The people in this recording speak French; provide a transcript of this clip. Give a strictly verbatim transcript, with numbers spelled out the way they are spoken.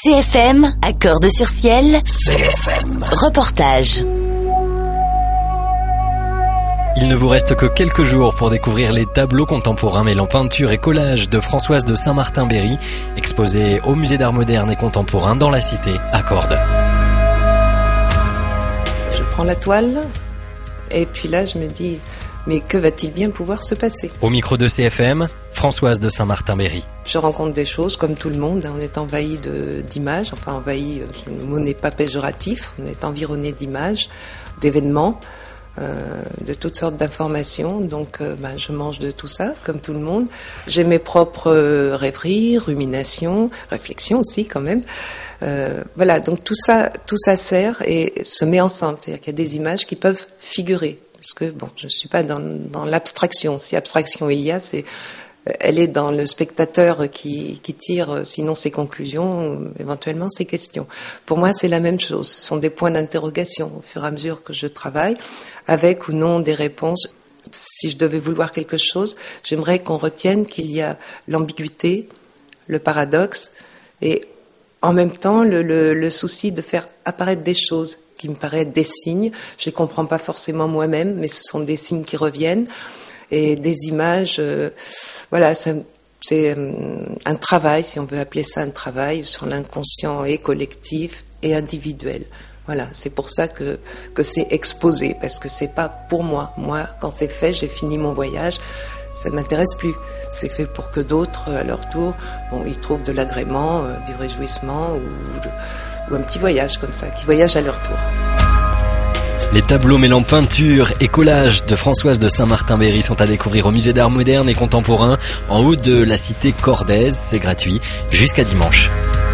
C F M, Accordes-sur-Ciel. C F M. Reportage. Il ne vous reste que quelques jours pour découvrir les tableaux contemporains mêlant peinture et collage de Françoise de Saint-Martin-Berry, exposés au Musée d'Art Moderne et Contemporain dans la cité à Cordes. Je prends la toile et puis là je me dis, mais que va-t-il bien pouvoir se passer ? Au micro de C F M, Françoise de Saint-Martin-Berry. Je rencontre des choses comme tout le monde, on est envahi de, d'images, enfin envahi, le mot n'est pas péjoratif, on est environné d'images, d'événements. Euh, de toutes sortes d'informations, donc euh, bah, je mange de tout ça, comme tout le monde. J'ai mes propres euh, rêveries, ruminations, réflexions aussi quand même. Euh, voilà, donc tout ça, tout ça sert et se met ensemble. C'est-à-dire qu'il y a des images qui peuvent figurer, parce que bon, je suis pas dans, dans l'abstraction. Si abstraction il y a, c'est elle est dans le spectateur qui, qui tire, sinon ses conclusions, éventuellement ses questions. Pour moi, c'est la même chose. Ce sont des points d'interrogation au fur et à mesure que je travaille, avec ou non des réponses. Si je devais vouloir quelque chose, j'aimerais qu'on retienne qu'il y a l'ambiguïté, le paradoxe, et en même temps le, le, le souci de faire apparaître des choses qui me paraissent des signes. Je ne les comprends pas forcément moi-même, mais ce sont des signes qui reviennent. Et des images, euh, voilà, c'est, c'est euh, un travail, si on veut appeler ça un travail, sur l'inconscient et collectif et individuel. Voilà, c'est pour ça que, que c'est exposé, parce que c'est pas pour moi. Moi, quand c'est fait, j'ai fini mon voyage, ça ne m'intéresse plus. C'est fait pour que d'autres, à leur tour, bon, ils trouvent de l'agrément, euh, du réjouissement ou, ou un petit voyage comme ça, qui voyagent à leur tour. Les tableaux mêlant peinture et collage de Françoise de Saint-Martin-Berry sont à découvrir au Musée d'Art Moderne et Contemporain en haut de la cité cordaise. C'est gratuit jusqu'à dimanche.